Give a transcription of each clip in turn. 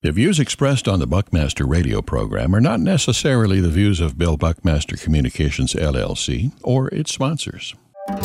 The views expressed on the Buckmaster radio program are not necessarily the views of Bill Buckmaster Communications, LLC, or its sponsors.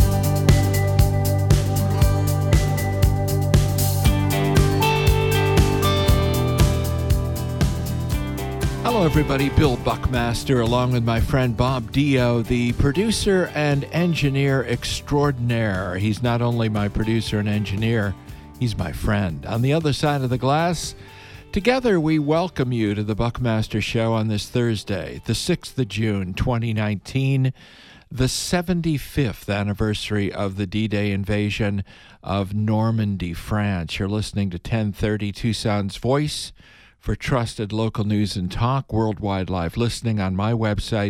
Hello, everybody. Bill Buckmaster, along with my friend Bob Dio, the producer and engineer extraordinaire. He's not only my producer and engineer, he's my friend. On the other side of the glass, together, we welcome you to the Buckmaster Show on this Thursday, the 6th of June, 2019, the 75th anniversary of the D-Day invasion of Normandy, France. You're listening to 1030 Tucson's Voice for trusted local news and talk, worldwide live listening on my website,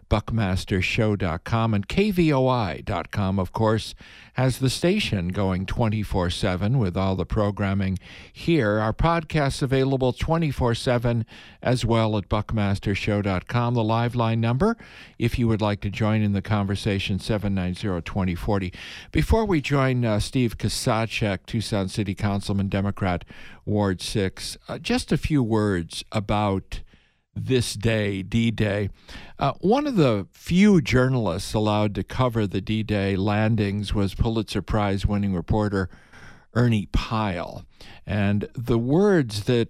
buckmastershow.com, and kvoi.com, of course, has the station going 24/7 with all the programming here. Our podcast's available 24/7 as well at buckmastershow.com. The live line number, if you would like to join in the conversation, 790-2040. Before we join Steve Kasacek, Tucson City Councilman, Democrat, Ward 6, just a few words about this day, D-Day. One of the few journalists allowed to cover the D-Day landings was Pulitzer Prize-winning reporter Ernie Pyle. And the words that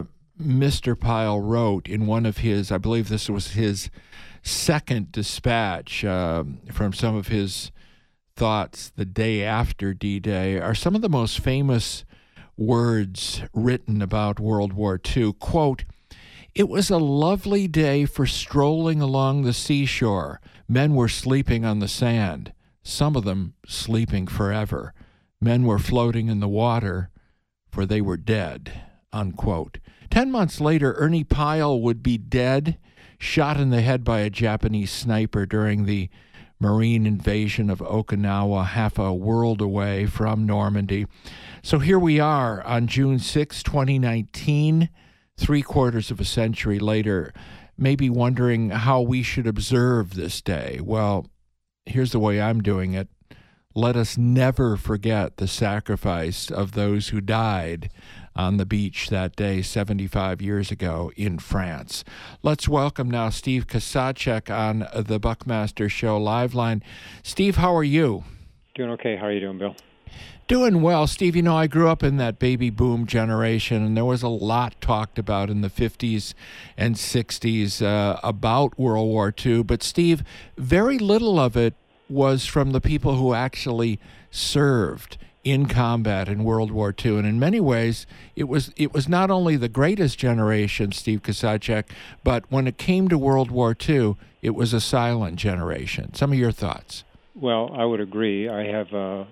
Mr. Pyle wrote in one of his, I believe this was his second dispatch from some of his thoughts the day after D-Day, are some of the most famous words written about World War II. Quote, "It was a lovely day for strolling along the seashore. Men were sleeping on the sand, some of them sleeping forever. Men were floating in the water, for they were dead." Unquote. 10 months later, Ernie Pyle would be dead, shot in the head by a Japanese sniper during the Marine invasion of Okinawa, half a world away from Normandy. So here we are on June 6, 2019, 3/4 of a century later, maybe wondering how we should observe this day. Well, here's the way I'm doing it. Let us never forget the sacrifice of those who died on the beach that day 75 years ago in France. Let's welcome now Steve Kasacek on the Buckmaster Show live line. Steve, how are you? Doing okay. How are you doing, Bill? Doing well. Steve, you know, I grew up in that baby boom generation, and there was a lot talked about in the 50s and 60s about World War II. But, Steve, very little of it was from the people who actually served in combat in World War II. And in many ways, it was not only the greatest generation, Steve Kasacek, but when it came to World War II, it was a silent generation. Some of your thoughts? Well, I would agree. I have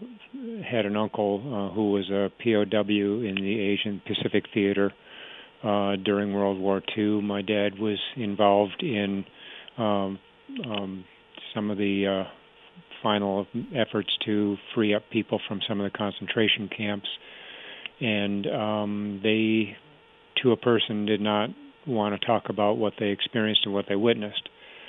had an uncle who was a POW in the Asian Pacific Theater during World War II. My dad was involved in some of the final efforts to free up people from some of the concentration camps. And they, to a person, did not want to talk about what they experienced and what they witnessed.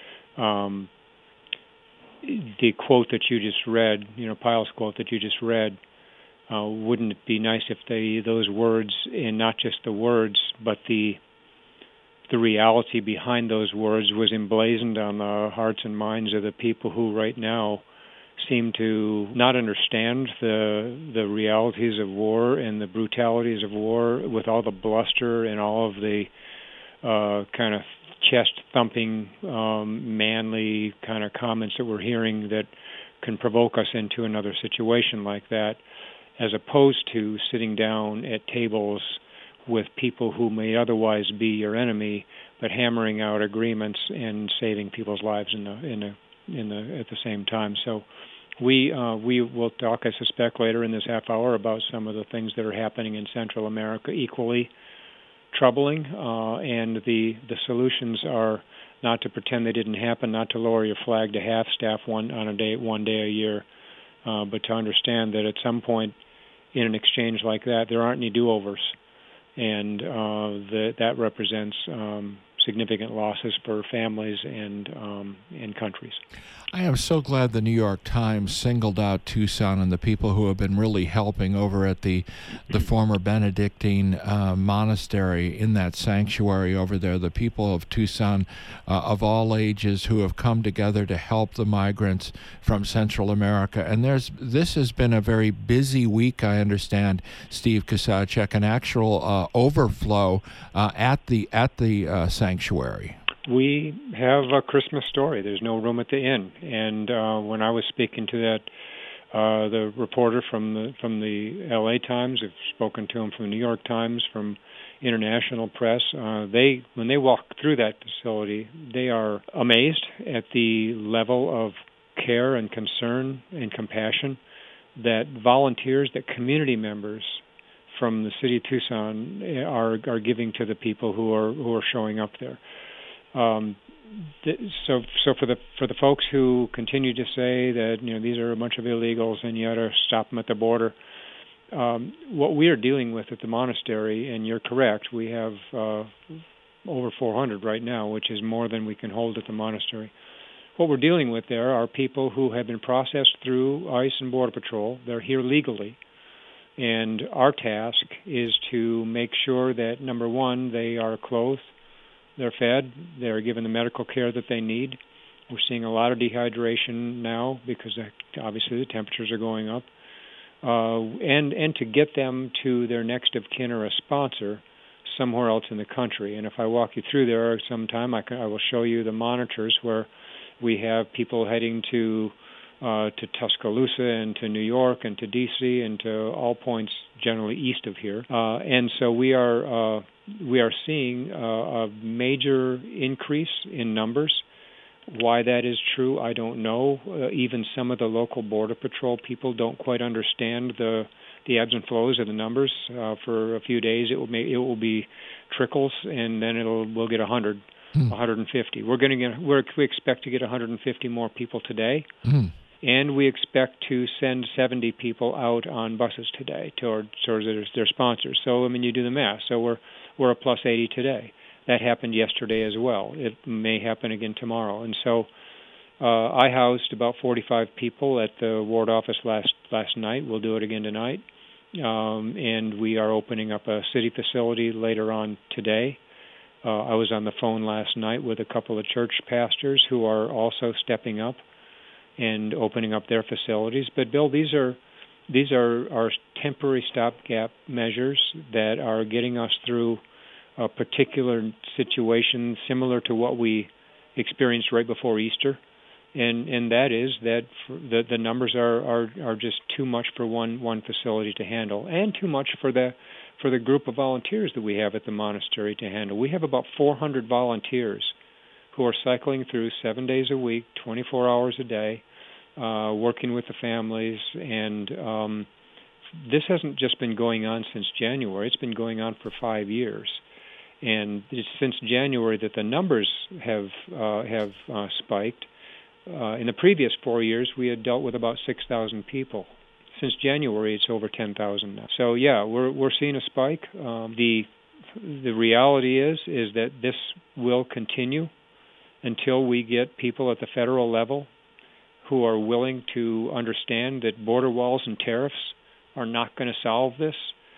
The quote that you just read, Pyle's quote that you just read, wouldn't it be nice if those words, and not just the words, but the reality behind those words was emblazoned on the hearts and minds of the people who right now seem to not understand the realities of war and the brutalities of war, with all the bluster and all of the kind of chest-thumping, manly kind of comments that we're hearing that can provoke us into another situation like that, as opposed to sitting down at tables with people who may otherwise be your enemy, but hammering out agreements and saving people's lives at the same time. So we will talk, I suspect, later in this half hour about some of the things that are happening in Central America, equally troubling, and the solutions are not to pretend they didn't happen, not to lower your flag to half staff one day a year, but to understand that at some point in an exchange like that, there aren't any do-overs, and that represents significant losses for families and countries. I am so glad the New York Times singled out Tucson and the people who have been really helping over at the former Benedictine monastery in that sanctuary over there. The people of Tucson of all ages who have come together to help the migrants from Central America. And this has been a very busy week, I understand, Steve Kusacek, an actual overflow at the sanctuary. We have a Christmas story. There's no room at the inn. And when I was speaking to that, the reporter from the L.A. Times, I've spoken to him from the New York Times, from international press, when they walk through that facility, they are amazed at the level of care and concern and compassion that volunteers, that community members from the city of Tucson are giving to the people who are showing up there. So for the folks who continue to say that these are a bunch of illegals and you ought to stop them at the border, what we are dealing with at the monastery, and you're correct, we have over 400 right now, which is more than we can hold at the monastery. What we're dealing with there are people who have been processed through ICE and Border Patrol. They're here legally. And our task is to make sure that, number one, they are clothed, they're fed, they're given the medical care that they need. We're seeing a lot of dehydration now because obviously the temperatures are going up. And to get them to their next of kin or a sponsor somewhere else in the country. And if I walk you through there sometime, I will show you the monitors where we have people heading to Tuscaloosa and to New York and to D.C. and to all points generally east of here. And so we are seeing a major increase in numbers. Why that is true, I don't know. Even some of the local Border Patrol people don't quite understand the ebbs and flows of the numbers. For a few days, it will be trickles, and then we'll get 100, 150. We expect to get 150 more people today. And we expect to send 70 people out on buses today towards their sponsors. So, you do the math. So we're a plus 80 today. That happened yesterday as well. It may happen again tomorrow. And so I housed about 45 people at the ward office last night. We'll do it again tonight. And we are opening up a city facility later on today. I was on the phone last night with a couple of church pastors who are also stepping up and opening up their facilities. But Bill, these are our temporary stopgap measures that are getting us through a particular situation similar to what we experienced right before Easter, and that is that the numbers are just too much for one facility to handle, and too much for the group of volunteers that we have at the monastery to handle. We have about 400 volunteers who are cycling through 7 days a week, 24 hours a day, working with the families. And this hasn't just been going on since January. It's been going on for 5 years. And it's since January that the numbers have spiked. In the previous 4 years, we had dealt with about 6,000 people. Since January, it's over 10,000 now. So, yeah, we're seeing a spike. The reality is that this will continue until we get people at the federal level who are willing to understand that border walls and tariffs are not going to solve this.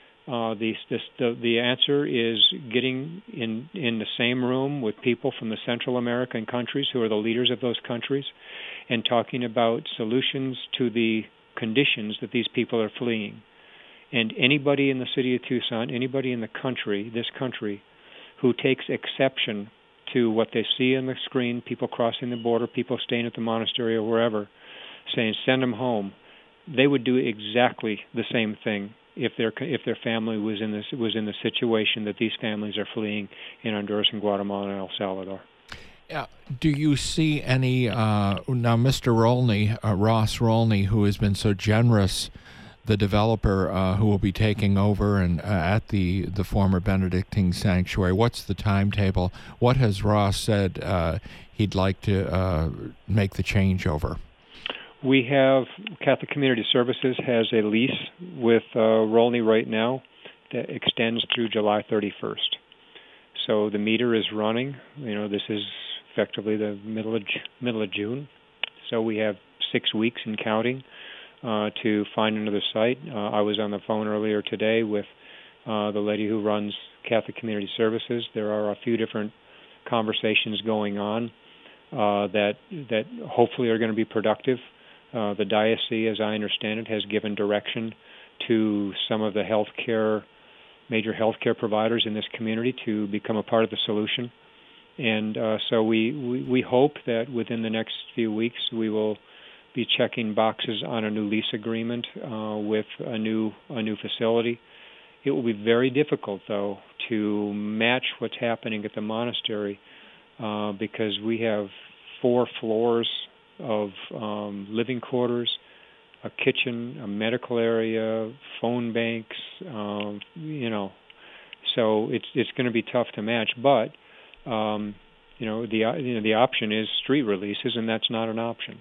The answer is getting in the same room with people from the Central American countries who are the leaders of those countries and talking about solutions to the conditions that these people are fleeing. And anybody in the city of Tucson, anybody in this country, who takes exception to what they see on the screen, people crossing the border, people staying at the monastery or wherever, saying send them home, they would do exactly the same thing if their family was in the situation that these families are fleeing in Honduras and Guatemala and El Salvador. Yeah. Do you see any now, Mr. Rolney, Ross Rolney, who has been so generous, the developer who will be taking over and at the former Benedictine sanctuary? What's the timetable? What has Ross said he'd like to make the changeover? We have Catholic Community Services has a lease with Rolney right now that extends through July 31st. So the meter is running. This is effectively the middle of June. So we have 6 weeks and counting to find another site. I was on the phone earlier today with the lady who runs Catholic Community Services. There are a few different conversations going on that hopefully are going to be productive. The diocese, as I understand it, has given direction to some of the major healthcare providers in this community to become a part of the solution. And so we hope that within the next few weeks we will be checking boxes on a new lease agreement with a new facility. It will be very difficult, though, to match what's happening at the monastery because we have 4 floors of living quarters, a kitchen, a medical area, phone banks, So it's going to be tough to match. But the option is street releases, and that's not an option.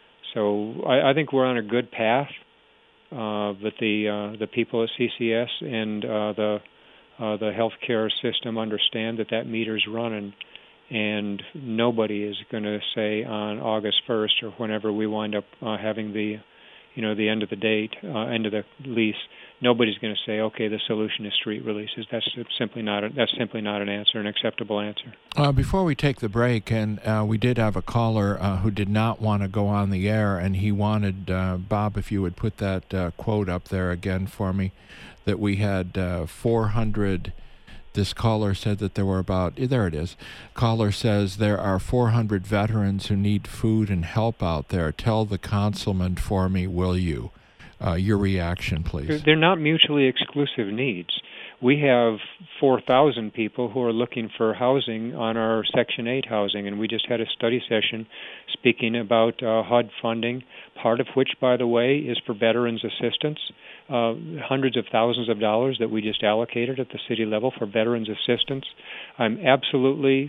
So I think we're on a good path. But the people at CCS and the healthcare system understand that meter's running, and nobody is going to say on August 1st or whenever we wind up having the end of the date, end of the lease. Nobody's going to say, okay, the solution is street releases. That's simply not an answer, an acceptable answer. Before we take the break, and we did have a caller who did not want to go on the air, and he wanted, Bob, if you would put that quote up there again for me, that we had 400. This caller said that there were there it is. Caller says there are 400 veterans who need food and help out there. Tell the councilman for me, will you? Your reaction, please. They're not mutually exclusive needs. We have 4,000 people who are looking for housing on our Section 8 housing, and we just had a study session speaking about HUD funding, part of which, by the way, is for veterans assistance, hundreds of thousands of dollars that we just allocated at the city level for veterans assistance. I'm absolutely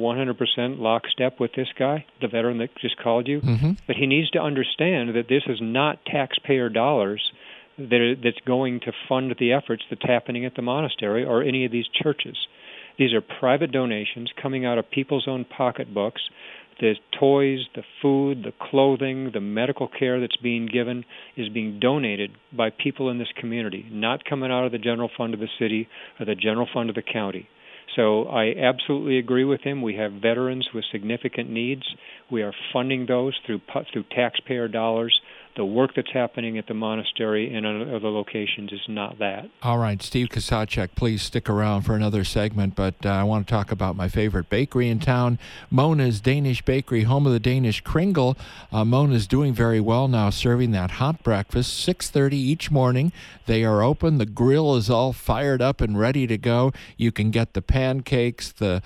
100% lockstep with this guy, the veteran that just called you, but he needs to understand that this is not taxpayer dollars that's going to fund the efforts that's happening at the monastery or any of these churches. These are private donations coming out of people's own pocketbooks. The toys, the food, the clothing, the medical care that's being given is being donated by people in this community, not coming out of the general fund of the city or the general fund of the county. So I absolutely agree with him. We have veterans with significant needs. We are funding those through taxpayer dollars. The work that's happening at the monastery and other locations is not that. All right, Steve Kusacek, please stick around for another segment, but I want to talk about my favorite bakery in town, Mona's Danish Bakery, home of the Danish Kringle. Mona's doing very well now, serving that hot breakfast, 6:30 each morning. They are open. The grill is all fired up and ready to go. You can get the pancakes, the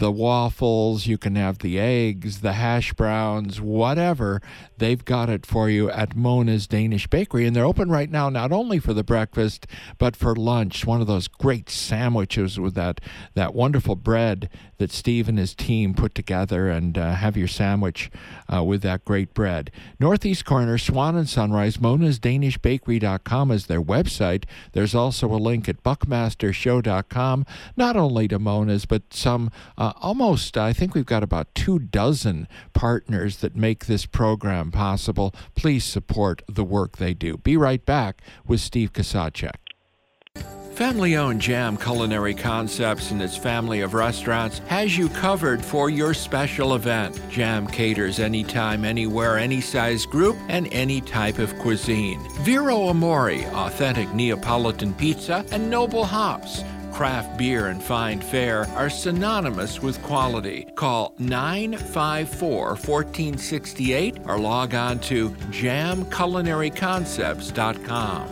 waffles, you can have the eggs, the hash browns, whatever. They've got it for you at Mona's Danish Bakery, and they're open right now not only for the breakfast but for lunch. One of those great sandwiches with that wonderful bread that Steve and his team put together, and have your sandwich with that great bread. Northeast corner, Swan and Sunrise, monasdanishbakery.com is their website. There's also a link at buckmastershow.com, not only to Mona's, but some I think we've got about 24 partners that make this program possible. Please support the work they do. Be right back with Steve Kusacek. Family-owned Jam Culinary Concepts and its family of restaurants has you covered for your special event. Jam caters anytime, anywhere, any size group, and any type of cuisine. Vero Amore, authentic Neapolitan pizza, and Noble Hops. Craft beer and fine fare are synonymous with quality. Call 954-1468 or log on to jamculinaryconcepts.com.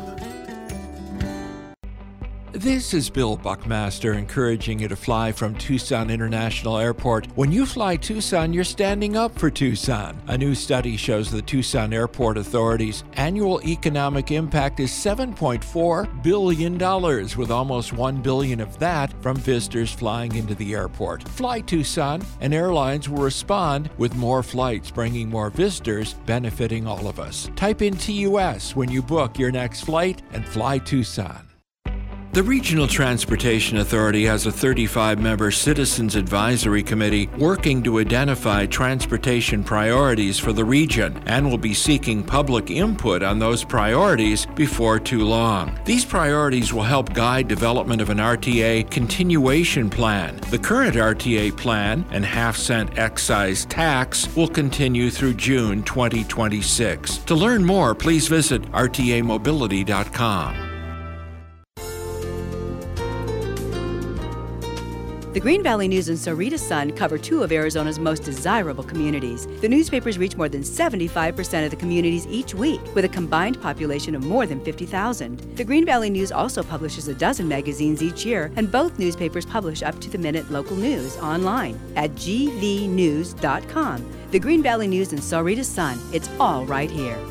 This is Bill Buckmaster encouraging you to fly from Tucson International Airport. When you fly Tucson, you're standing up for Tucson. A new study shows the Tucson Airport Authority's annual economic impact is $7.4 billion, with almost $1 billion of that from visitors flying into the airport. Fly Tucson, and airlines will respond with more flights, bringing more visitors, benefiting all of us. Type in TUS when you book your next flight and fly Tucson. The Regional Transportation Authority has a 35-member Citizens Advisory Committee working to identify transportation priorities for the region and will be seeking public input on those priorities before too long. These priorities will help guide development of an RTA continuation plan. The current RTA plan and half-cent excise tax will continue through June 2026. To learn more, please visit rtamobility.com. The Green Valley News and Sahuarita Sun cover two of Arizona's most desirable communities. The newspapers reach more than 75% of the communities each week, with a combined population of more than 50,000. The Green Valley News also publishes a dozen magazines each year, and both newspapers publish up-to-the-minute local news online at gvnews.com. The Green Valley News and Sahuarita Sun, it's all right here.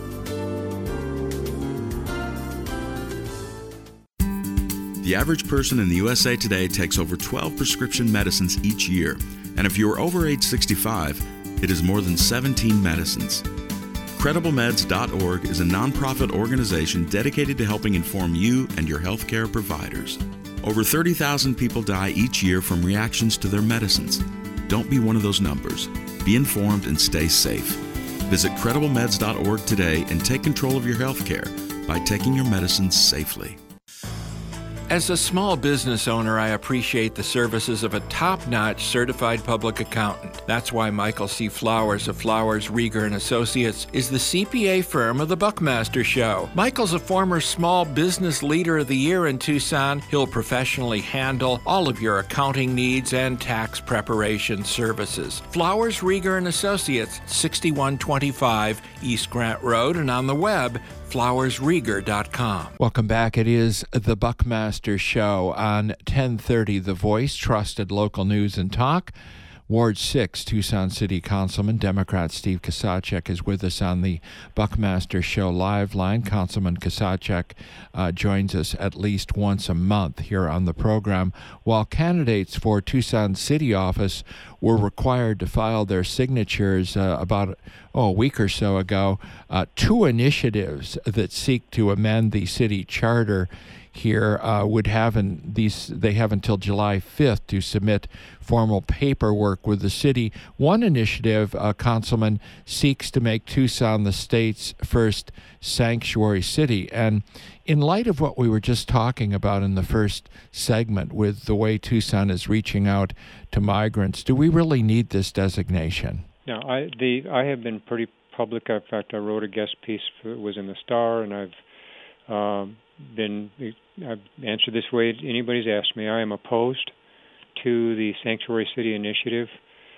The average person in the USA today takes over 12 prescription medicines each year, and if you are over age 65, it is more than 17 medicines. CredibleMeds.org is a nonprofit organization dedicated to helping inform you and your healthcare providers. Over 30,000 people die each year from reactions to their medicines. Don't be one of those numbers. Be informed and stay safe. Visit CredibleMeds.org today and take control of your healthcare by taking your medicines safely. As a small business owner, I appreciate the services of a top-notch certified public accountant. That's why Michael C. Flowers of Flowers, Rieger & Associates is the CPA firm of The Buckmaster Show. Michael's a former Small Business Leader of the Year in Tucson. He'll professionally handle all of your accounting needs and tax preparation services. Flowers, Rieger & Associates, 6125 East Grant Road, and on the web, flowersrieger.com. Welcome back. It is The Buckmaster Show on 1030 The Voice, trusted local news and talk. Ward 6, Tucson City Councilman, Democrat Steve Kasachek is with us on the Buckmaster Show live line. Councilman Kasachek joins us at least once a month here on the program. While candidates for Tucson City office were required to file their signatures about a week or so ago, two initiatives that seek to amend the city charter here they have until July 5th to submit formal paperwork with the city. One initiative, Councilman, seeks to make Tucson the state's first sanctuary city. And in light of what we were just talking about in the first segment with the way Tucson is reaching out to migrants, do we really need this designation? No, I have been pretty public. In fact, I wrote a guest piece that was in the Star, and I've answered this way anybody's asked me. I am opposed to the Sanctuary City Initiative.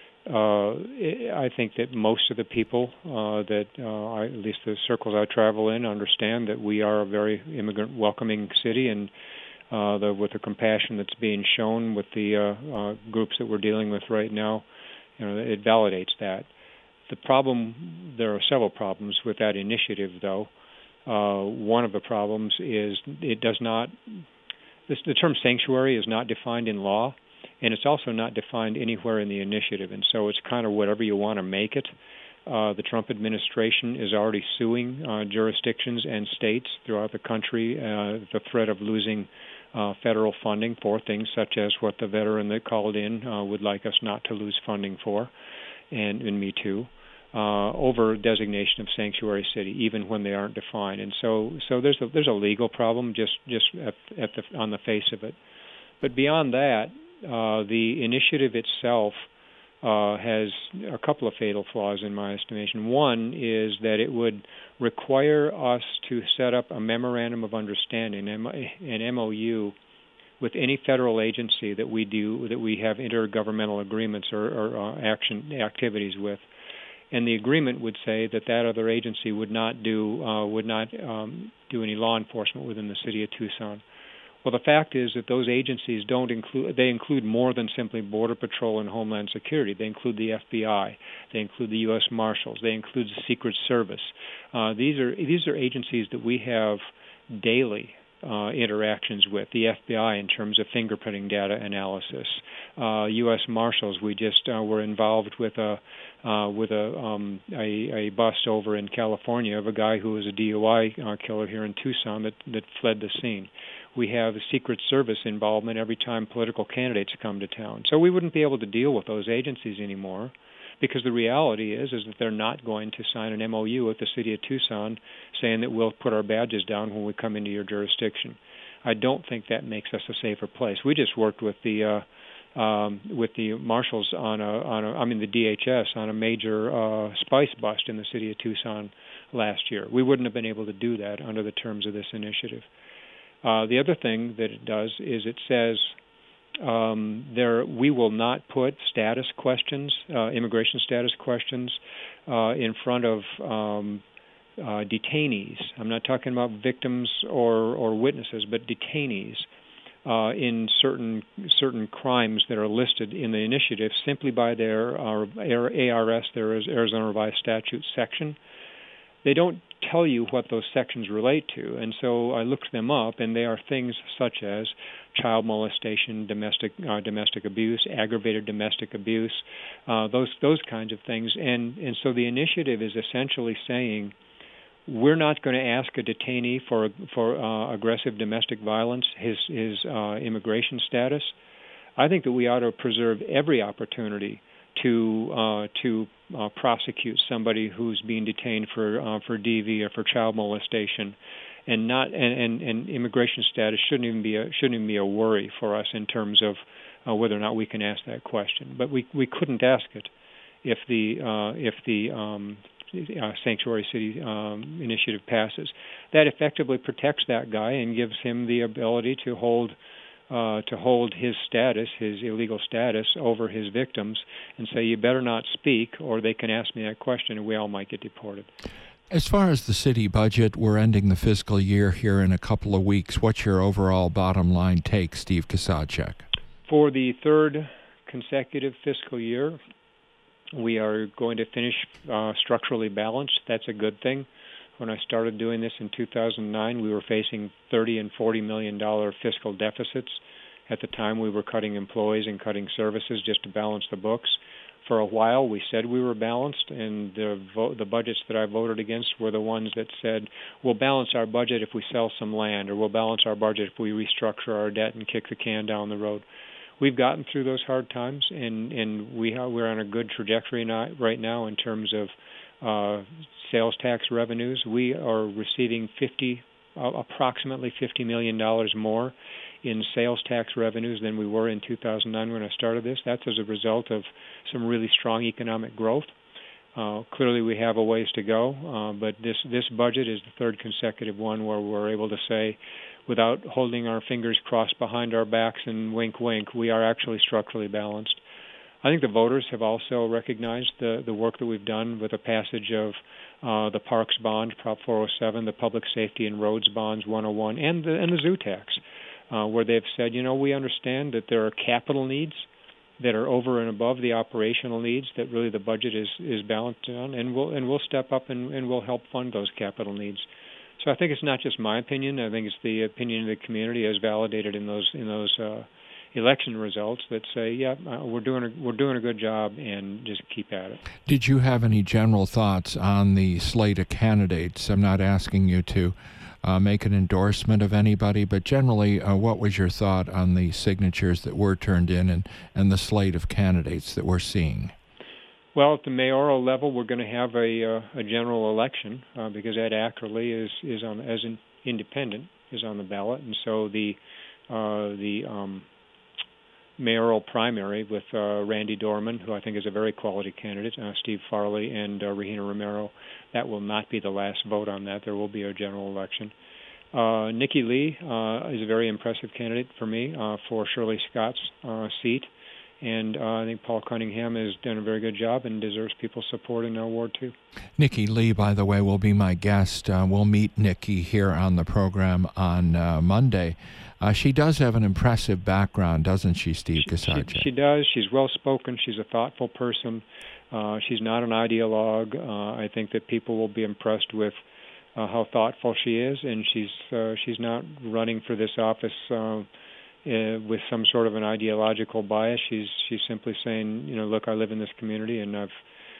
I think that most of the people at least the circles I travel in, understand that we are a very immigrant-welcoming city, and with the compassion that's being shown with the groups that we're dealing with right now, it validates that. There are several problems with that initiative, though. One of the problems is it does not. The term sanctuary is not defined in law, and it's also not defined anywhere in the initiative, and so it's kind of whatever you want to make it. The Trump administration is already suing jurisdictions and states throughout the country, the threat of losing federal funding for things such as what the veteran that called in would like us not to lose funding for, and me too. Over designation of sanctuary city, even when they aren't defined, and so there's a legal problem just on the face of it. But beyond that, the initiative itself has a couple of fatal flaws in my estimation. One is that it would require us to set up a memorandum of understanding, an MOU, with any federal agency that we have intergovernmental agreements or activities with. And the agreement would say that other agency would not do any law enforcement within the city of Tucson. Well, the fact is that those agencies include more than simply Border Patrol and Homeland Security. They include the FBI. They include the U.S. Marshals. They include the Secret Service. These are agencies that we have daily interactions with. The FBI in terms of fingerprinting data analysis. U.S. Marshals. We just were involved with a bust over in California of a guy who was a DUI killer here in Tucson that fled the scene. we have Secret Service involvement every time political candidates come to town. So we wouldn't be able to deal with those agencies anymore, because the reality is that they're not going to sign an MOU with the city of Tucson saying that we'll put our badges down when we come into your jurisdiction. I don't think that makes us a safer place. We just worked with the marshals the DHS on a major spice bust in the city of Tucson last year. We wouldn't have been able to do that under the terms of this initiative. The other thing that it does is it says we will not put status questions, immigration status questions, in front of detainees. I'm not talking about victims or witnesses, but detainees in certain crimes that are listed in the initiative simply by their ARS, their Arizona Revised Statute section. They don't tell you what those sections relate to, and so I looked them up, and they are things such as child molestation, domestic abuse, aggravated domestic abuse, those kinds of things. And so the initiative is essentially saying, we're not going to ask a detainee for aggressive domestic violence, his immigration status. I think that we ought to preserve every opportunity to prosecute somebody who's being detained for DV or for child molestation, and immigration status shouldn't even be a worry for us in terms of whether or not we can ask that question. But we couldn't ask it if the Sanctuary City initiative passes. That effectively protects that guy and gives him the ability to hold his status, his illegal status, over his victims, and say, you better not speak, or they can ask me that question, and we all might get deported. As far as the city budget, we're ending the fiscal year here in a couple of weeks. What's your overall bottom line take, Steve Kusacek? For the third consecutive fiscal year, we are going to finish structurally balanced. That's a good thing. When I started doing this in 2009, we were facing $30 and $40 million fiscal deficits. At the time, we were cutting employees and cutting services just to balance the books. For a while, we said we were balanced, and the budgets that I voted against were the ones that said, we'll balance our budget if we sell some land, or we'll balance our budget if we restructure our debt and kick the can down the road. We've gotten through those hard times, and we're on a good trajectory right now in terms of sales tax revenues. We are receiving approximately $50 million more in sales tax revenues than we were in 2009 when I started this. That's as a result of some really strong economic growth. Clearly, we have a ways to go, but this budget is the third consecutive one where we're able to say, without holding our fingers crossed behind our backs and wink, wink, we are actually structurally balanced. I think the voters have also recognized the work that we've done with the passage of the Parks Bond, Prop 407, the Public Safety and Roads Bonds 101, and the zoo tax, where they've said, we understand that there are capital needs that are over and above the operational needs that really the budget is balanced on, and we'll step up and we'll help fund those capital needs. So I think it's not just my opinion. I think it's the opinion of the community as validated in those election results that say, we're doing a good job, and just keep at it. Did you have any general thoughts on the slate of candidates? I'm not asking you to make an endorsement of anybody, but generally, what was your thought on the signatures that were turned in and the slate of candidates that we're seeing? Well, at the mayoral level, we're going to have a general election because Ed Ackerley is on as an independent is on the ballot, and so the mayoral primary with Randy Dorman, who I think is a very quality candidate, Steve Farley, and Regina Romero. That will not be the last vote on that. There will be a general election. Nikki Lee is a very impressive candidate for me for Shirley Scott's seat, and I think Paul Cunningham has done a very good job and deserves people's support in Ward 2. Nikki Lee, by the way, will be my guest. We'll meet Nikki here on the program on Monday. She does have an impressive background, doesn't she, Steve Kusacek? She does. She's well-spoken. She's a thoughtful person. She's not an ideologue. I think that people will be impressed with how thoughtful she is, and she's not running for this office with some sort of an ideological bias. She's simply saying, look, I live in this community, and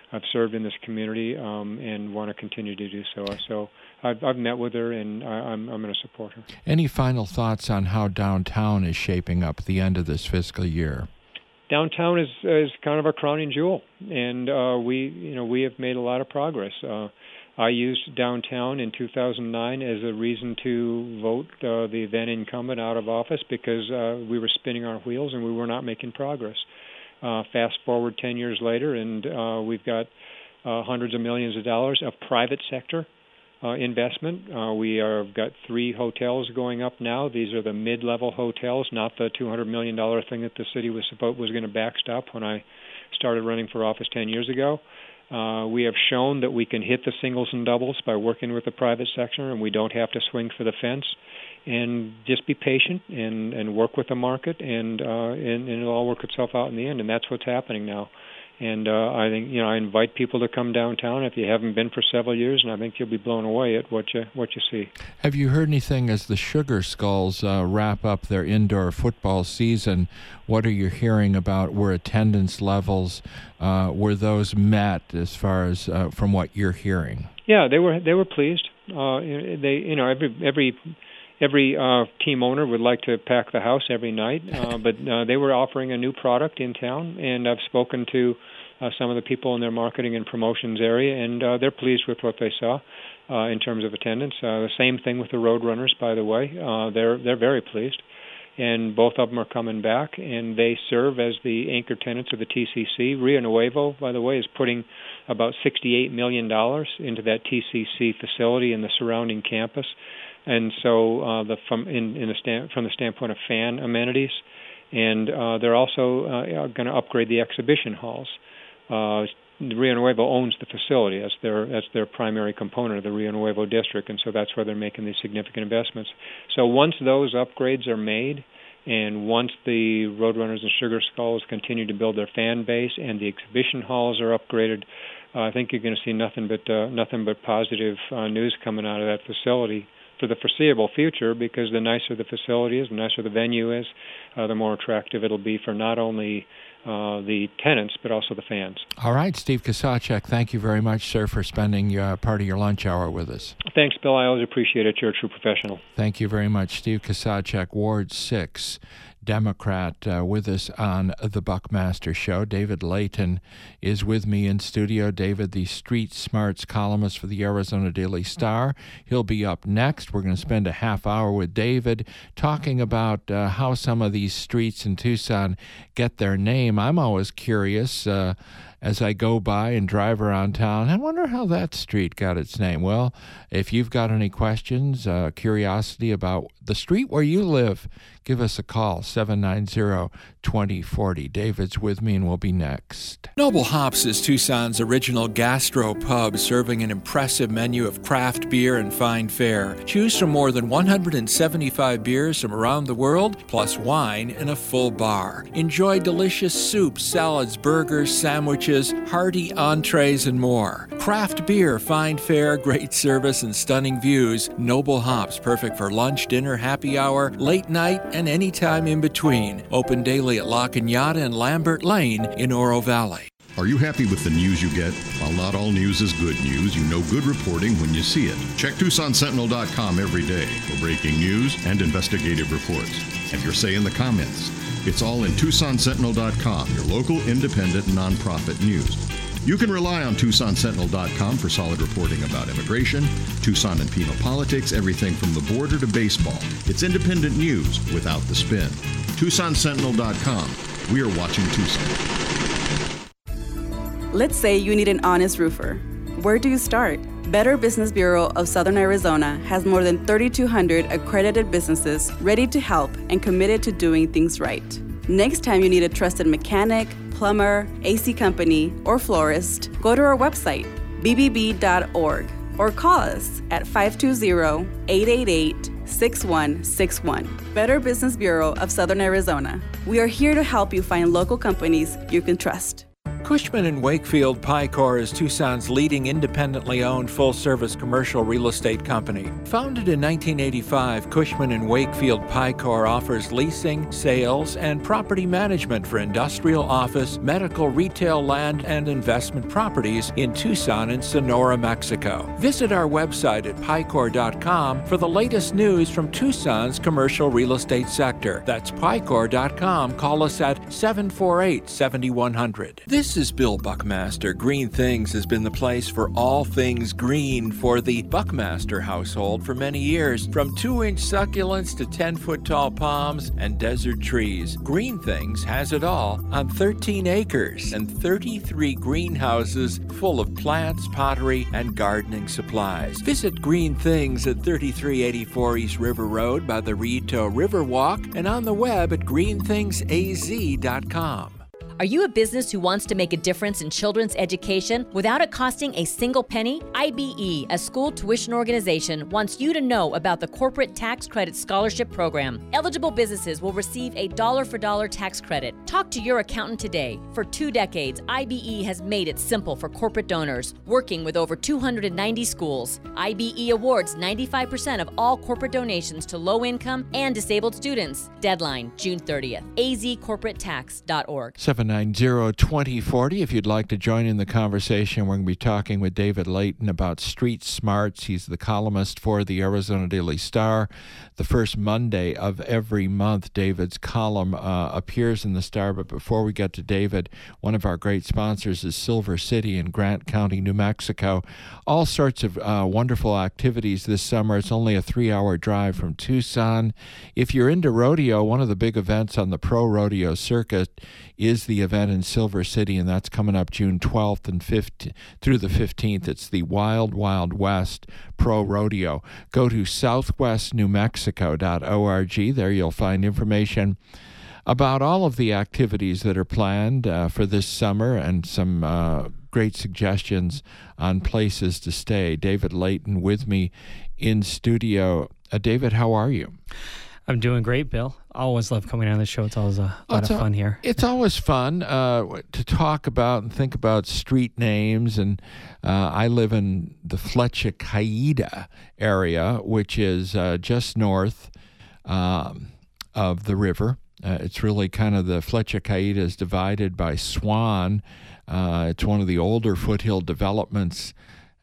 I've served in this community and want to continue to do so. So I've met with her, and I'm going to support her. Any final thoughts on how downtown is shaping up at the end of this fiscal year? Downtown is kind of a crowning jewel, and we have made a lot of progress. I used downtown in 2009 as a reason to vote the then incumbent out of office because we were spinning our wheels and we were not making progress. Fast forward 10 years later, and we've got hundreds of millions of dollars of private sector investment. We have got 3 hotels going up now. These are the mid-level hotels, not the $200 million thing that the city was going to backstop when I started running for office 10 years ago. We have shown that we can hit the singles and doubles by working with the private sector, and we don't have to swing for the fence. And just be patient and work with the market, and it'll all work itself out in the end. And that's what's happening now. And I think I invite people to come downtown if you haven't been for several years, and I think you'll be blown away at what you see. Have you heard anything as the Sugar Skulls wrap up their indoor football season? What are you hearing about where attendance levels were those met as far as from what you're hearing? Yeah, they were pleased. Every team owner would like to pack the house every night, but they were offering a new product in town, and I've spoken to some of the people in their marketing and promotions area, and they're pleased with what they saw in terms of attendance. The same thing with the Roadrunners, by the way. They're very pleased, and both of them are coming back, and they serve as the anchor tenants of the TCC. Rio Nuevo, by the way, is putting about $68 million into that TCC facility and the surrounding campus. And so from the standpoint of fan amenities, and they're also going to upgrade the exhibition halls. Rio Nuevo owns the facility. That's their primary component of the Rio Nuevo district, and so that's where they're making these significant investments. So once those upgrades are made, and once the Roadrunners and Sugar Skulls continue to build their fan base and the exhibition halls are upgraded, I think you're going to see nothing but positive news coming out of that facility for the foreseeable future, because the nicer the facility is, the nicer the venue is, the more attractive it'll be for not only the tenants, but also the fans. All right, Steve Kusacek, thank you very much, sir, for spending part of your lunch hour with us. Thanks, Bill. I always appreciate it. You're a true professional. Thank you very much. Steve Kusacek, Ward 6, Democrat, with us on the Buckmaster Show. David Layton is with me in studio. David, the Street Smarts columnist for the Arizona Daily Star. He'll be up next. We're going to spend a half hour with David talking about how some of these streets in Tucson get their name. I'm always curious as I go by and drive around town, I wonder how that street got its name. Well, if you've got any questions, curiosity about the street where you live, give us a call, 790-2040. David's with me and we'll be next. Noble Hops is Tucson's original gastro pub, serving an impressive menu of craft beer and fine fare. Choose from more than 175 beers from around the world, plus wine and a full bar. Enjoy delicious soups, salads, burgers, sandwiches, hearty entrees, and more. Craft beer, fine fare, great service, and stunning views. Noble Hops, perfect for lunch, dinner, happy hour, late night, and any time in between. Open daily at La Cañada and Lambert Lane in Oro Valley. Are you happy with the news you get? While not all news is good news, you know good reporting when you see it. Check TucsonSentinel.com every day for breaking news and investigative reports. Have your say in the comments. It's all in TucsonSentinel.com, your local independent nonprofit news. You can rely on TucsonSentinel.com for solid reporting about immigration, Tucson and penal politics, everything from the border to baseball. It's independent news without the spin. TucsonSentinel.com. We are watching Tucson. Let's say you need an honest roofer. Where do you start? Better Business Bureau of Southern Arizona has more than 3,200 accredited businesses ready to help and committed to doing things right. Next time you need a trusted mechanic, plumber, AC company, or florist, go to our website, bbb.org, or call us at 520-888-6161. Better Business Bureau of Southern Arizona. We are here to help you find local companies you can trust. Cushman & Wakefield Picor is Tucson's leading independently owned full-service commercial real estate company. Founded in 1985, Cushman & Wakefield Picor offers leasing, sales, and property management for industrial, office, medical, retail, land, and investment properties in Tucson and Sonora, Mexico. Visit our website at picor.com for the latest news from Tucson's commercial real estate sector. That's picor.com. Call us at 748-7100. This is Bill Buckmaster. Green Things has been the place for all things green for the Buckmaster household for many years. From 2-inch succulents to 10-foot tall palms and desert trees, Green Things has it all on 13 acres and 33 greenhouses full of plants, pottery, and gardening supplies. Visit Green Things at 3384 East River Road by the Rito Riverwalk and on the web at greenthingsaz.com. Are you a business who wants to make a difference in children's education without it costing a single penny? IBE, a school tuition organization, wants you to know about the Corporate Tax Credit Scholarship Program. Eligible businesses will receive a dollar-for-dollar tax credit. Talk to your accountant today. For 2 decades, IBE has made it simple for corporate donors, working with over 290 schools. IBE awards 95% of all corporate donations to low-income and disabled students. Deadline, June 30th. azcorporatetax.org. 790-2040. If you'd like to join in the conversation, we're going to be talking with David Layton about street smarts. He's the columnist for the Arizona Daily Star. The first Monday of every month, David's column appears in the Star. But before we get to David, one of our great sponsors is Silver City in Grant County, New Mexico. All sorts of wonderful activities this summer. It's only a 3-hour drive from Tucson. If you're into rodeo, one of the big events on the pro rodeo circuit is the event in Silver City, and that's coming up June 12th and 15th through the 15th. It's the Wild Wild West Pro Rodeo. Go to southwestnewmexico.org. There you'll find information about all of the activities that are planned for this summer and some great suggestions on places to stay. David Layton with me in studio. David, how are you? I'm doing great, Bill. I always love coming on the show. It's always a lot of fun here. It's always fun to talk about and think about street names. And I live in the Flecha Caída area, which is just north of the river. It's really kind of the Flecha Caída is divided by Swan. It's one of the older foothill developments.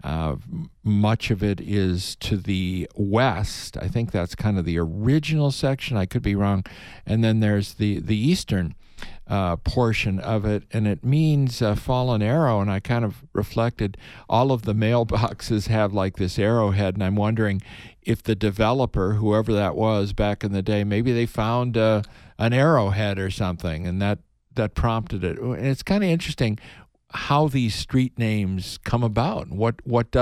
Much of it is to the west. I think that's kind of the original section. I could be wrong. And then there's the eastern portion of it, and it means fallen arrow. And I kind of reflected, all of the mailboxes have like this arrowhead, and I'm wondering if the developer, whoever that was back in the day, maybe they found an arrowhead or something, and that prompted it. And it's kind of interesting how these street names come about. What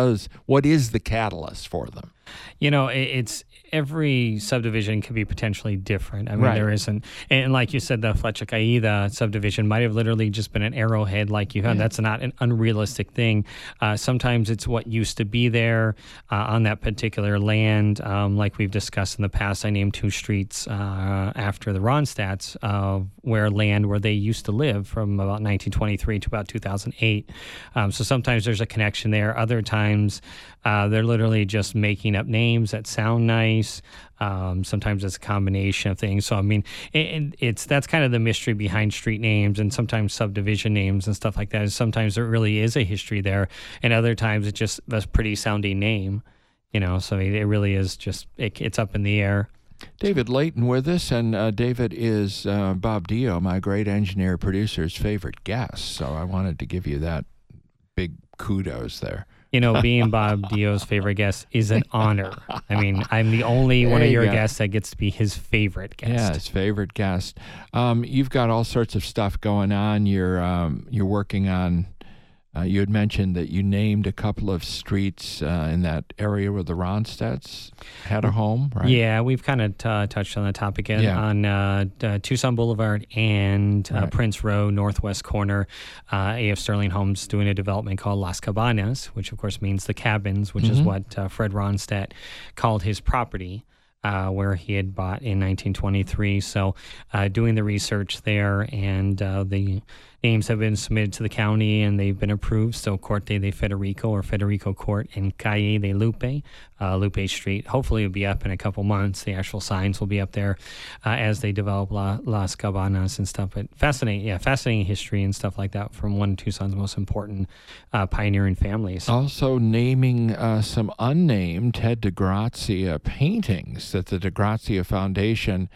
is the catalyst for them? You know, it's every subdivision can be potentially different. I mean, There isn't, and like you said, the Flecha Caída subdivision might have literally just been an arrowhead like you had. Yeah. That's not an unrealistic thing. Sometimes it's what used to be there on that particular land. Like we've discussed in the past, I named 2 streets after the Ronstadts, where they used to live from about 1923 to about 2008. So sometimes there's a connection there. Other times they're literally just making up names that sound nice. Sometimes it's a combination of things. So I mean, that's kind of the mystery behind street names and sometimes subdivision names and stuff like that. Sometimes there really is a history there, and other times it's just a pretty sounding name. You know, so it really is just it's up in the air. David Layton with us, and David is Bob Dio, my great engineer producer's favorite guest. So I wanted to give you that big kudos there. You know, being Bob Dio's favorite guest is an honor. I mean, I'm the only one of your guests that gets to be his favorite guest. Yeah, his favorite guest. You've got all sorts of stuff going on. You're working on. You had mentioned that you named a couple of streets in that area where the Ronstadts had a home, right? Yeah, we've kind of touched on the topic on Tucson Boulevard and Prince Road, northwest corner. A.F. Sterling Homes doing a development called Las Cabanas, which of course means the cabins, which is what Fred Ronstadt called his property. where he had bought in 1923. So doing the research there, and the names have been submitted to the county and they've been approved. So Corte de Federico, or Federico Court, and Calle de Lupe, Lupe Street. Hopefully it'll be up in a couple months. The actual signs will be up there as they develop Las Cabanas and stuff. But fascinating history and stuff like that from one of Tucson's most important pioneering families. Also naming some unnamed Ted DeGrazia paintings that the DeGrazia Foundation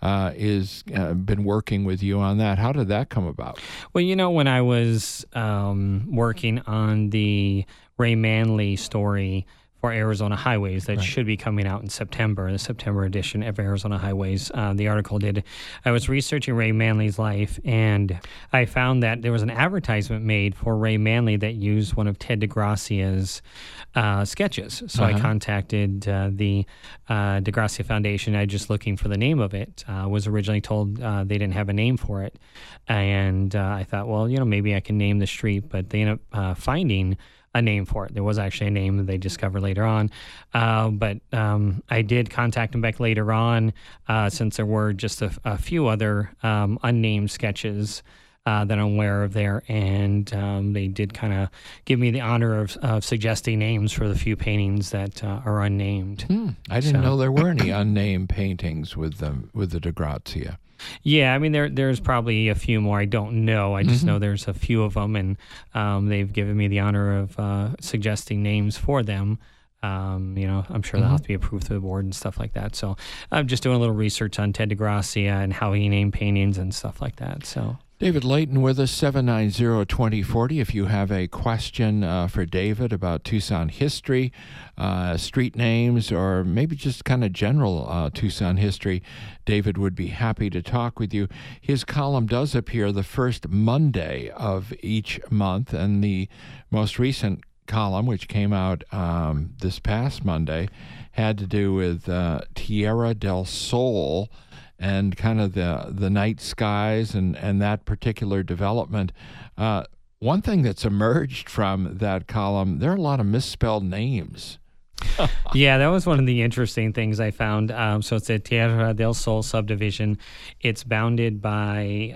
is been working with you on that. How did that come about? Well, when I was working on the Ray Manley story for Arizona Highways that should be coming out in September, the September edition of Arizona Highways. The article did. I was researching Ray Manley's life, and I found that there was an advertisement made for Ray Manley that used one of Ted DeGracia's sketches. So I contacted the DeGrazia Foundation. I was just looking for the name of it. Was originally told they didn't have a name for it. And I thought, well, maybe I can name the street, but they ended up finding a name for it. There was actually a name that they discovered later on. But I did contact them back later on since there were just a few other unnamed sketches that I'm aware of there. And they did kind of give me the honor of suggesting names for the few paintings that are unnamed. I didn't know there were any unnamed paintings with the DeGrazia. Yeah, I mean, there's probably a few more. I don't know. I just know there's a few of them, and they've given me the honor of suggesting names for them. I'm sure they'll have to be approved through the board and stuff like that. So I'm just doing a little research on Ted DeGrazia and how he named paintings and stuff like that. So David Layton with us, 790-2040. If you have a question for David about Tucson history, street names, or maybe just kind of general Tucson history, David would be happy to talk with you. His column does appear the first Monday of each month, and the most recent column, which came out this past Monday, had to do with Tierra del Sol and kind of the night skies and that particular development. One thing that's emerged from that column, there are a lot of misspelled names. Yeah, that was one of the interesting things I found. So it's a Tierra del Sol subdivision. It's bounded by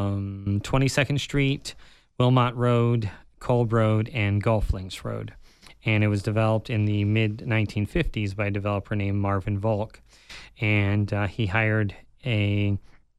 22nd Street, Wilmot Road, Kolb Road, and Gulf Links Road. And it was developed in the mid-1950s by a developer named Marvin Volk. And he hired a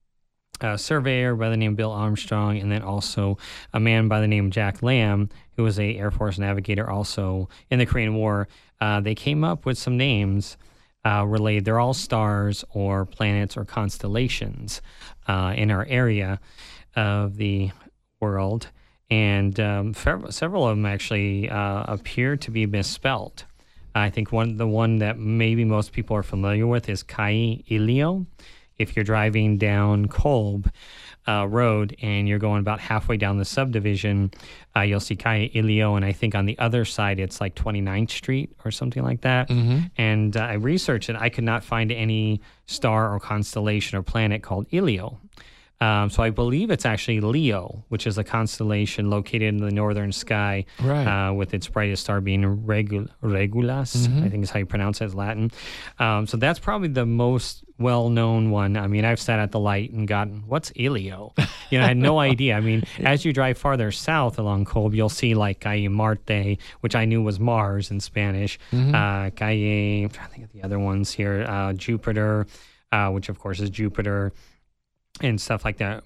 surveyor by the name of Bill Armstrong, and then also a man by the name of Jack Lamb, who was a Air Force navigator also in the Korean War. They came up with some names related. They're all stars or planets or constellations in our area of the world. And several of them actually appear to be misspelled. I think the one that maybe most people are familiar with is Calle Ilio. If you're driving down Kolb Road and you're going about halfway down the subdivision, you'll see Calle Ilio, and I think on the other side it's like 29th Street or something like that. And I researched it. I could not find any star or constellation or planet called Ilio. So I believe it's actually Leo, which is a constellation located in the northern sky, with its brightest star being Regulus, I think is how you pronounce it, Latin. So that's probably the most well-known one. I mean, I've sat at the light and gotten, what's Ilio? I had no idea. I mean, as you drive farther south along Kolb, you'll see like Calle Marte, which I knew was Mars in Spanish. Calle, I'm trying to think of the other ones here, Jupiter, which of course is Jupiter, and stuff like that.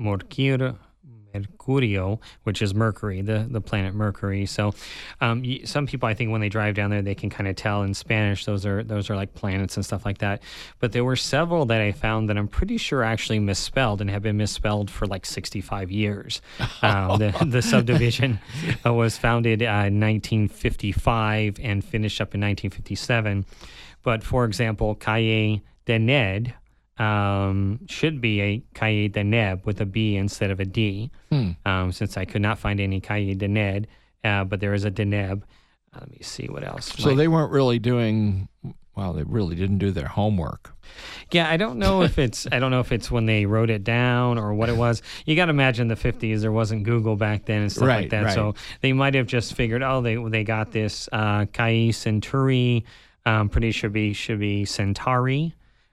Mercurio, which is Mercury, the planet Mercury. So some people, I think, when they drive down there, they can kind of tell in Spanish those are like planets and stuff like that. But there were several that I found that I'm pretty sure actually misspelled and have been misspelled for like 65 years. The subdivision was founded in 1955 and finished up in 1957. But for example, Calle de Ned should be a Calle de Neb with a B instead of a D, since I could not find any Calle de Ned, but there is a de Neb. Let me see what else. So they weren't really doing, they really didn't do their homework. Yeah, I don't know if it's when they wrote it down or what it was. You got to imagine the 50s, there wasn't Google back then and stuff like that. Right. So they might have just figured, they got this Calle Centauri, pretty should be Centauri.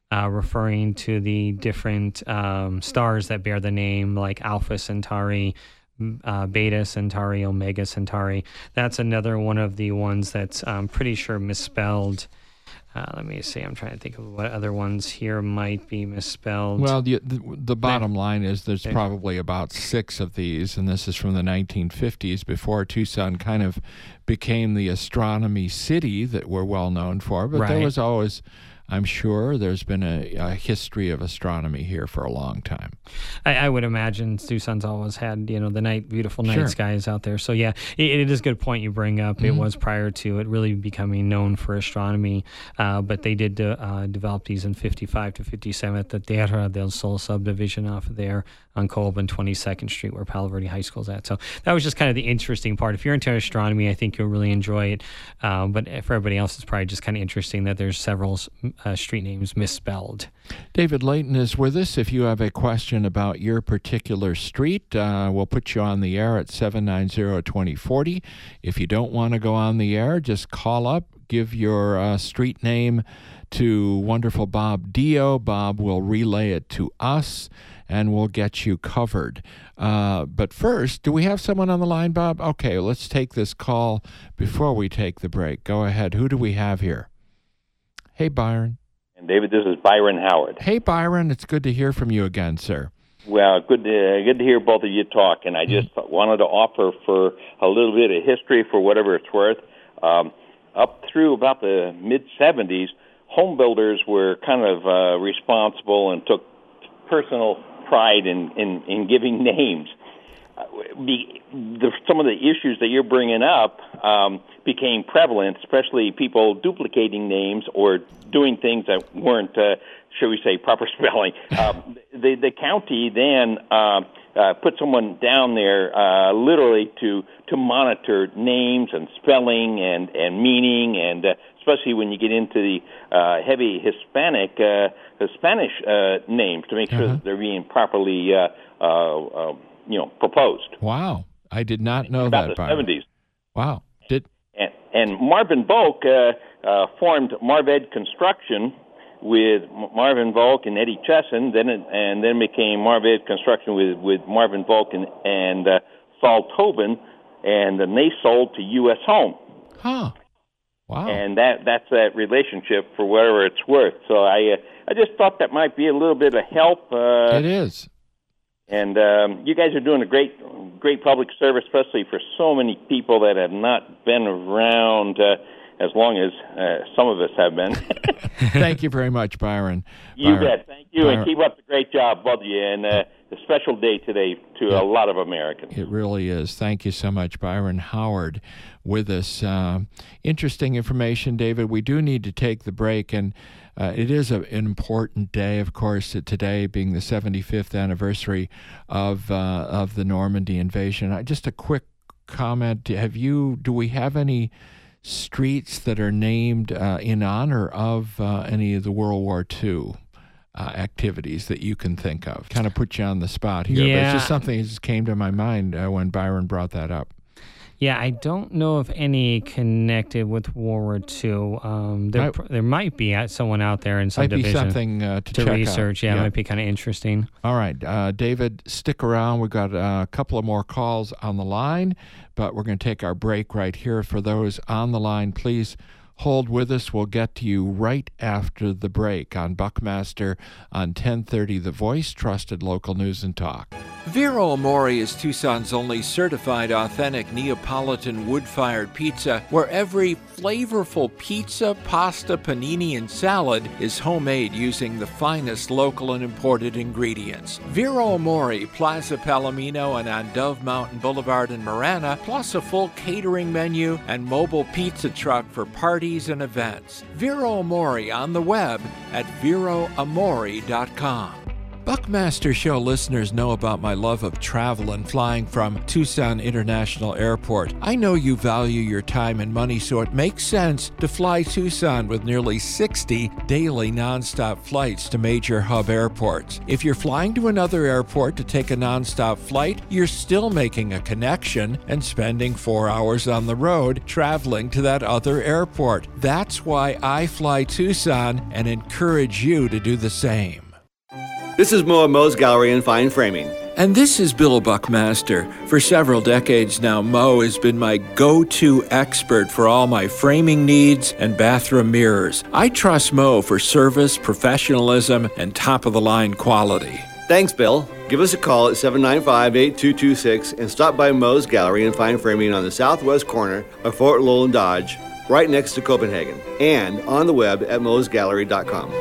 referring to the different stars that bear the name, like Alpha Centauri, Beta Centauri, Omega Centauri. That's another one of the ones that's I'm pretty sure misspelled. Let me see. I'm trying to think of what other ones here might be misspelled. Well, the bottom line is there's probably about 6 of these, and this is from the 1950s, before Tucson kind of became the astronomy city that we're well known for. But there was always, I'm sure, there's been a history of astronomy here for a long time. I would imagine Tucson's always had, the beautiful night skies out there. So, yeah, it is a good point you bring up. Mm-hmm. It was prior to it really becoming known for astronomy, but they did develop these in 55 to 57 at the Tierra del Sol subdivision off of there on Colb and 22nd Street where Palo Verde High School's at. So that was just kind of the interesting part. If you're into astronomy, I think you'll really enjoy it. But for everybody else, it's probably just kind of interesting that there's several street names misspelled. David Layton is with us. If you have a question about your particular street, we'll put you on the air at 790-2040. If you don't want to go on the air, just call up, give your street name to wonderful Bob Dio. Bob will relay it to us, and we'll get you covered. But first, do we have someone on the line, Bob? Okay, let's take this call before we take the break. Go ahead. Who do we have here? Hey, Byron. And David, this is Byron Howard. Hey, Byron. It's good to hear from you again, sir. Well, good to hear both of you talk, and I just wanted to offer for a little bit of history for whatever it's worth. Up through about the mid-'70s, home builders were kind of responsible and took personal pride in giving names. Some of the issues that you're bringing up became prevalent, especially people duplicating names or doing things that weren't, shall we say, proper spelling. The county then put someone down there literally to monitor names and spelling and meaning, and especially when you get into the heavy Spanish names, to make sure that they're being properly proposed. Wow. I did not know about that, the Byron. 70s. Wow. And Marvin Volk formed Marved Construction with Marvin Volk and Eddie Chesson, then became Marved Construction with Marvin Volk and Saul Tobin, and then they sold to U.S. Home. Huh. Wow. And that's that relationship for whatever it's worth. So I just thought that might be a little bit of help. It is. And you guys are doing a great public service, especially for so many people that have not been around as long as some of us have been. Thank you very much, Byron. You bet. Thank you, and keep up the great job, both of you. And a special day today to a lot of Americans. It really is. Thank you so much, Byron Howard, with us. Interesting information, David. We do need to take the break, and it is an important day, of course, today being the 75th anniversary of the Normandy invasion. Just a quick comment. Do we have any streets that are named in honor of any of the World War II activities that you can think of? Kind of put you on the spot here, but it's just something that just came to my mind when Byron brought that up. Yeah, I don't know of any connected with World War II. There might be someone out there in some division. Might be something to check research. out. Yeah, it might be kind of interesting. All right, David, stick around. We've got a couple of more calls on the line, but we're going to take our break right here. For those on the line, please hold with us. We'll get to you right after the break on Buckmaster on 1030 The Voice, trusted local news and talk. Vero Amore is Tucson's only certified authentic Neapolitan wood-fired pizza, where every flavorful pizza, pasta, panini, and salad is homemade using the finest local and imported ingredients. Vero Amore, Plaza Palomino and on Dove Mountain Boulevard in Marana, plus a full catering menu and mobile pizza truck for parties and events. Vero Amore on the web at veroamore.com. Buckmaster Show listeners know about my love of travel and flying from Tucson International Airport. I know you value your time and money, so it makes sense to fly Tucson with nearly 60 daily nonstop flights to major hub airports. If you're flying to another airport to take a nonstop flight, you're still making a connection and spending 4 hours on the road traveling to that other airport. That's why I fly Tucson and encourage you to do the same. This is Mo at Mo's Gallery and Fine Framing. And this is Bill Buckmaster. For several decades now, Mo has been my go-to expert for all my framing needs and bathroom mirrors. I trust Mo for service, professionalism, and top-of-the-line quality. Thanks, Bill. Give us a call at 795-8226 and stop by Mo's Gallery and Fine Framing on the southwest corner of Fort Lowell and Dodge, right next to Copenhagen, and on the web at mosgallery.com.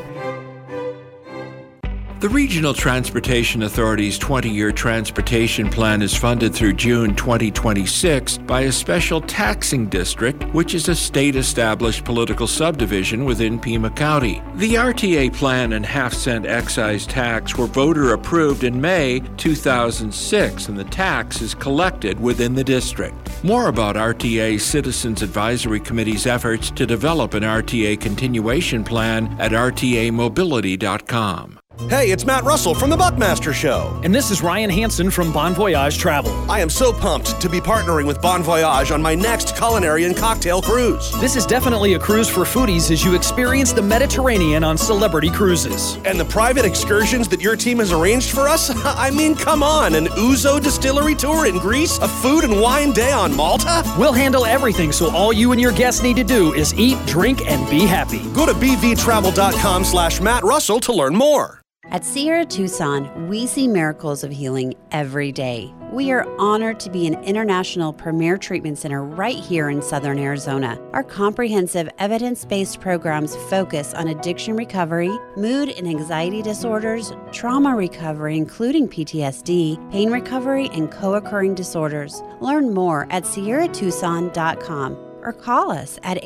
The Regional Transportation Authority's 20-year transportation plan is funded through June 2026 by a special taxing district, which is a state-established political subdivision within Pima County. The RTA plan and half-cent excise tax were voter-approved in May 2006, and the tax is collected within the district. More about RTA's Citizens Advisory Committee's efforts to develop an RTA continuation plan at rtamobility.com. Hey, it's Matt Russell from the Buckmaster Show. And this is Ryan Hansen from Bon Voyage Travel. I am so pumped to be partnering with Bon Voyage on my next culinary and cocktail cruise. This is definitely a cruise for foodies as you experience the Mediterranean on Celebrity Cruises. And the private excursions that your team has arranged for us? I mean, come on, an Ouzo distillery tour in Greece? A food and wine day on Malta? We'll handle everything, so all you and your guests need to do is eat, drink, and be happy. Go to bvtravel.com/Matt Russell to learn more. At Sierra Tucson, we see miracles of healing every day. We are honored to be an international premier treatment center right here in Southern Arizona. Our comprehensive evidence-based programs focus on addiction recovery, mood and anxiety disorders, trauma recovery including PTSD, pain recovery, and co-occurring disorders. Learn more at sierratucson.com. or call us at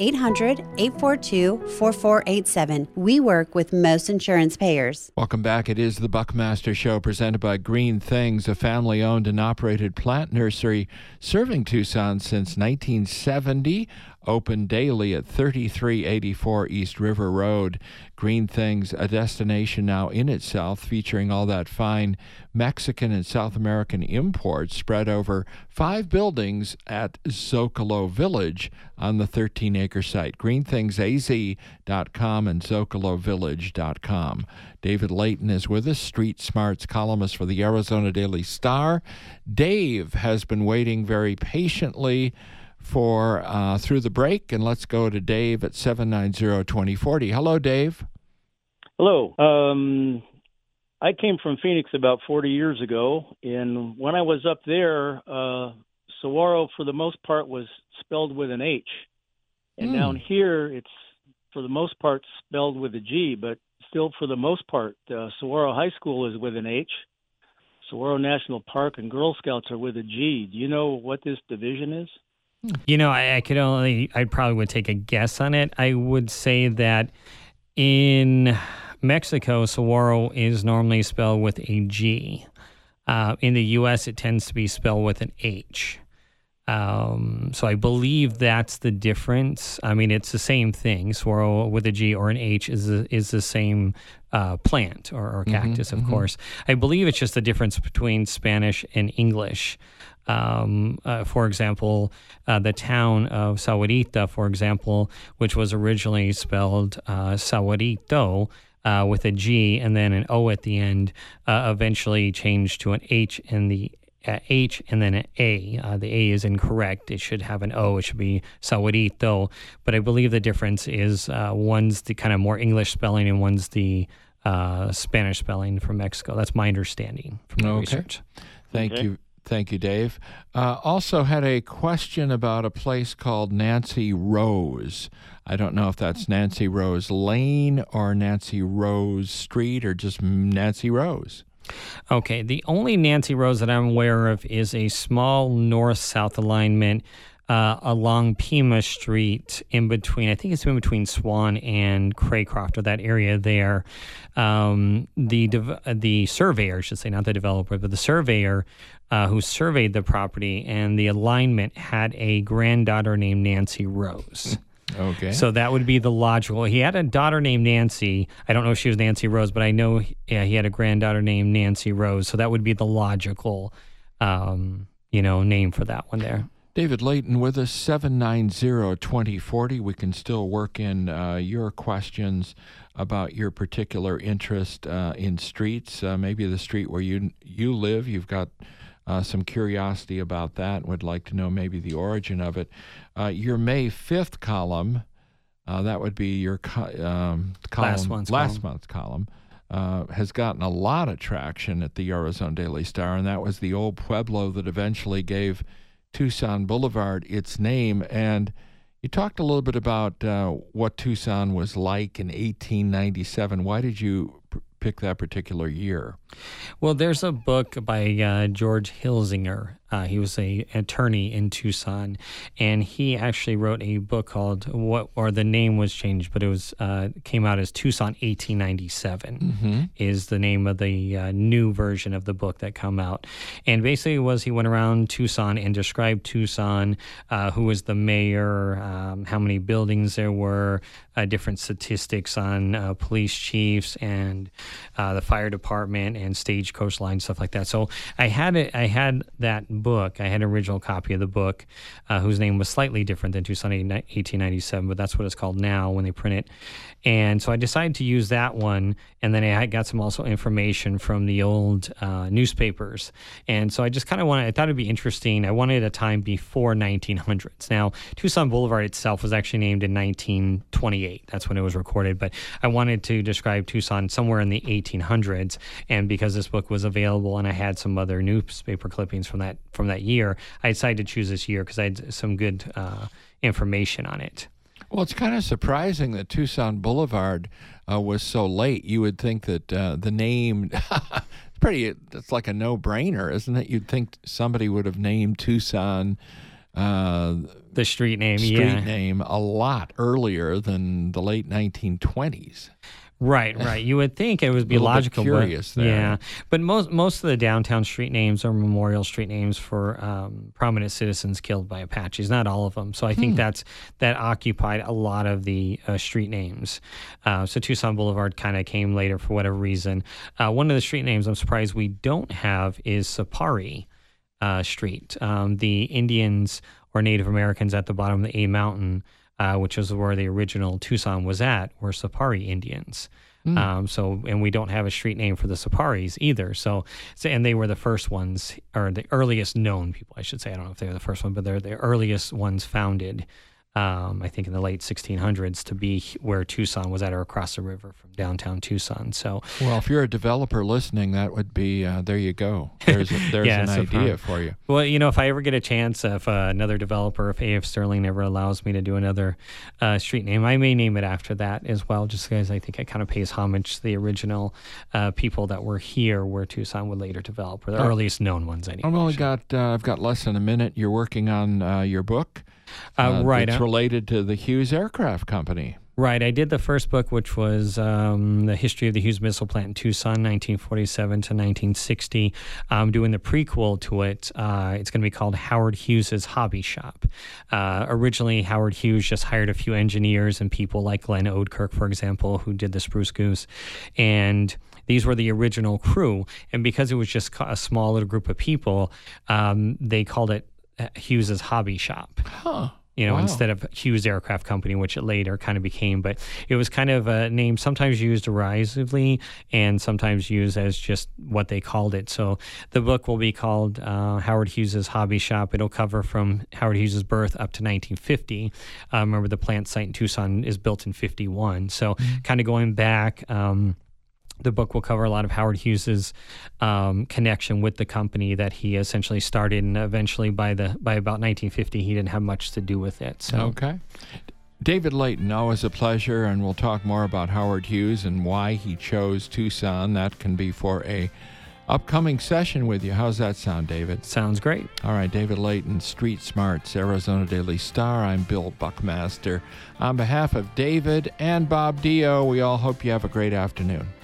800-842-4487. We work with most insurance payers. Welcome back. It is the Buckmaster Show presented by Green Things, a family-owned and operated plant nursery serving Tucson since 1970. Open daily at 3384 East River Road. Green Things, a destination now in itself, featuring all that fine Mexican and South American imports spread over 5 buildings at Zocalo Village on the 13-acre site. GreenThingsAZ.com and ZocaloVillage.com. David Layton is with us, Street Smarts columnist for the Arizona Daily Star. Dave has been waiting very patiently for through the break, and let's go to Dave at 790-2040. Hello, Dave. Hello. I came from Phoenix about 40 years ago, and when I was up there, Saguaro, for the most part, was spelled with an H. And down here, it's, for the most part, spelled with a G, but still, for the most part, Saguaro High School is with an H. Saguaro National Park and Girl Scouts are with a G. Do you know what this division is? You know, I probably would take a guess on it. I would say that in Mexico, saguaro is normally spelled with a G. In the U.S., it tends to be spelled with an H. So I believe that's the difference. I mean, it's the same thing. Saguaro with a G or an H is the same plant or cactus, of course. I believe it's just the difference between Spanish and English. For example, the town of Sahuarita, for example, which was originally spelled Sahuarito with a G and then an O at the end, eventually changed to an H and the H and then an A. The A is incorrect. It should have an O. It should be Sahuarito. But I believe the difference is one's the kind of more English spelling and one's the Spanish spelling from Mexico. That's my understanding from the research. Thank you. Thank you, Dave. Also had a question about a place called Nancy Rose. I don't know if that's Nancy Rose Lane or Nancy Rose Street or just Nancy Rose. Okay, the only Nancy Rose that I'm aware of is a small north-south alignment along Pima Street in between, I think it's in between Swan and Craycroft, or that area there. The surveyor, I should say, not the developer, but the surveyor who surveyed the property and the alignment had a granddaughter named Nancy Rose. Okay. So that would be the logical. He had a daughter named Nancy. I don't know if she was Nancy Rose, but I know he had a granddaughter named Nancy Rose. So that would be the logical, name for that one there. David Layton with us, 790-2040. We can still work in your questions about your particular interest in streets, maybe the street where you live. You've got some curiosity about that and would like to know maybe the origin of it. Your May 5th column, that would be your last month's column, has gotten a lot of traction at the Arizona Daily Star, and that was the old pueblo that eventually gave Tucson Boulevard its name. And you talked a little bit about what Tucson was like in 1897. Why did you pick that particular year? Well, there's a book by George Hilsinger. He was an attorney in Tucson, and he actually wrote a book called the name was changed, but it was came out as Tucson 1897 is the name of the new version of the book that come out. And basically he went around Tucson and described Tucson, who was the mayor, how many buildings there were, different statistics on police chiefs and the fire department and stagecoach line, stuff like that. So I had that book. I had an original copy of the book, whose name was slightly different than Tucson 1897, but that's what it's called now when they print it. And so I decided to use that one, and then I got some also information from the old newspapers. And so I just kind of I thought it'd be interesting. I wanted a time before 1900s. Now, Tucson Boulevard itself was actually named in 1928. That's when it was recorded, but I wanted to describe Tucson somewhere in the 1800s. And because this book was available and I had some other newspaper clippings from that year, I decided to choose this year because I had some good information on it. Well, it's kind of surprising that Tucson Boulevard was so late. You would think that the name, it's like a no-brainer, isn't it? You'd think somebody would have named Tucson the street name a lot earlier than the late 1920s. Right. You would think it would be logical. Curious there. Yeah, but most of the downtown street names are memorial street names for prominent citizens killed by Apaches. Not all of them. So I think that occupied a lot of the street names. So Tucson Boulevard kind of came later for whatever reason. One of the street names I'm surprised we don't have is Sapari Street. The Indians or Native Americans at the bottom of the A Mountain, which is where the original Tucson was at, were Sapari Indians. And we don't have a street name for the Saparis either. So and they were the first ones, or the earliest known people, I should say. I don't know if they were the first one, but they're the earliest ones founded, I think in the late 1600s, to be where Tucson was at, or across the river from downtown Tucson. So, well, if you're a developer listening, that would be there you go. There's an idea for you. Well, if I ever get a chance, if another developer, if A.F. Sterling ever allows me to do another street name, I may name it after that as well, just because I think it kind of pays homage to the original people that were here, where Tucson would later develop, or the earliest known ones anyway. I've got less than a minute. You're working on your book. Right. It's related to the Hughes Aircraft Company. Right. I did the first book, which was the history of the Hughes Missile Plant in Tucson, 1947 to 1960. I'm doing the prequel to it. It's going to be called Howard Hughes's Hobby Shop. Originally, Howard Hughes just hired a few engineers and people like Glenn Oudkirk, for example, who did the Spruce Goose. And these were the original crew. And because it was just a small little group of people, they called it Hughes's Hobby Shop. Huh. Wow. Instead of Hughes Aircraft Company, which it later kind of became. But it was kind of a name sometimes used derisively and sometimes used as just what they called it. So the book will be called Howard Hughes's Hobby Shop. It'll cover from Howard Hughes's birth up to 1950. Remember, the plant site in Tucson is built in 51. So kind of going back... the book will cover a lot of Howard Hughes's connection with the company that he essentially started, and eventually by about 1950 he didn't have much to do with it. So. Okay. David Layton, always a pleasure, and we'll talk more about Howard Hughes and why he chose Tucson. That can be for upcoming session with you. How's that sound, David? Sounds great. All right, David Layton, Street Smarts, Arizona Daily Star. I'm Bill Buckmaster. On behalf of David and Bob Dio, we all hope you have a great afternoon.